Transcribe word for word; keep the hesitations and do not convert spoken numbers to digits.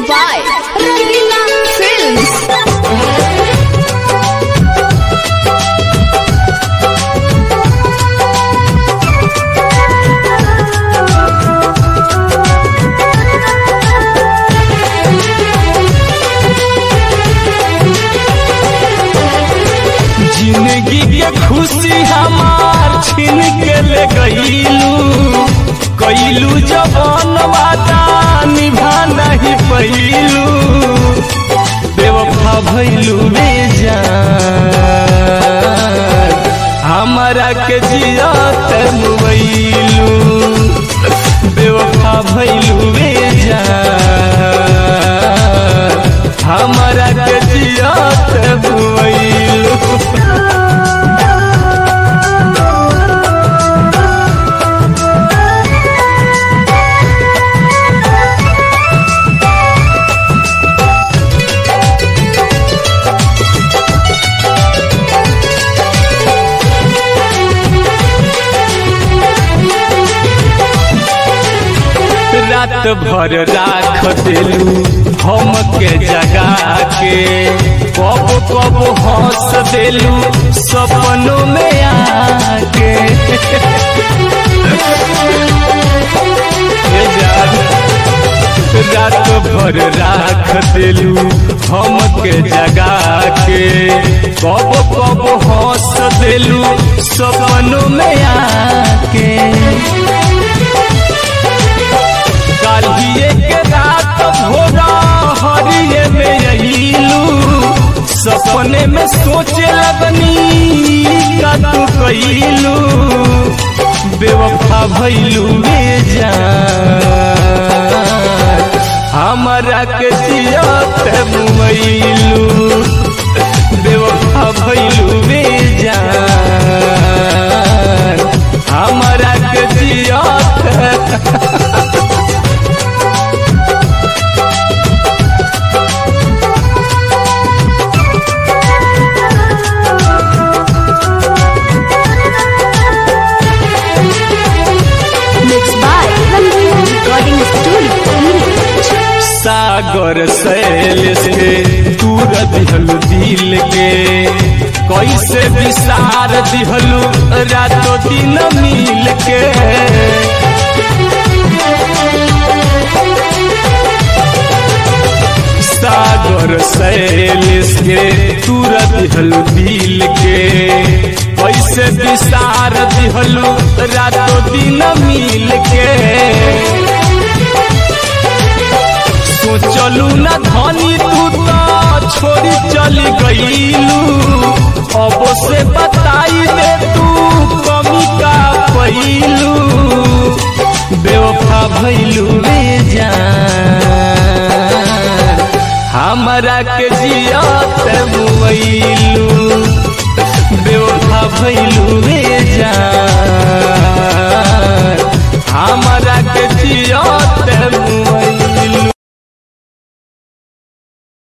by Rangila Films. जिंदगी के खुशी हमार छीन के ले गईलू, कईलू जवान वादा निभा नहीं पैलू, बेवफा भइलू रे जान, हमारा के जियत मुबैलू, बेवफा भइलू रे जान, हमारा के जियत मुबैलू। रात भर राख दिलू हम के जगा के, कब कब हंस दिलू सपनों में आके, रात भर राख दिलू हम के जगा के, कब कब हंस दिलू सपनों में आके, कालिए के रात भोरा हरिये में अइलू, सपने में सोचे लगनी का तू कइलू, बेवफा भइलू रे जान, हमारा के जियत मुबैलू, बेवफा भइलू रे जान, हमारा के जियत। सागर सैल से दूर दिहलू दिल के, कैसे विसार दिहलू रातों दिन मिल के, सागर सैल से दूर दिहलू दिल के, कैसे विसार दिहलू रातों दिन मिल के, सोचलू न धनी तू तो छोड़ी चली गईलू, अब से बताई दे तू कमी का पैलू, बेवफा भइलू रे जान, हमारा के जियत मुबैलू, बेवफा भइलू रे जान।